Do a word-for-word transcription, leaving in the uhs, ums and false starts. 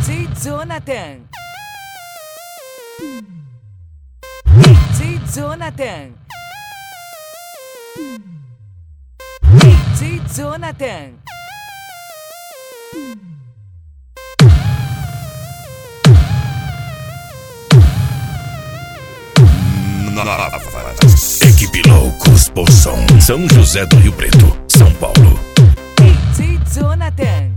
D J Jonathan. D J Jonathan. D J Jonathan. Equipe Loucos por Som, São José do Rio Preto, São Paulo. D J Jonathan.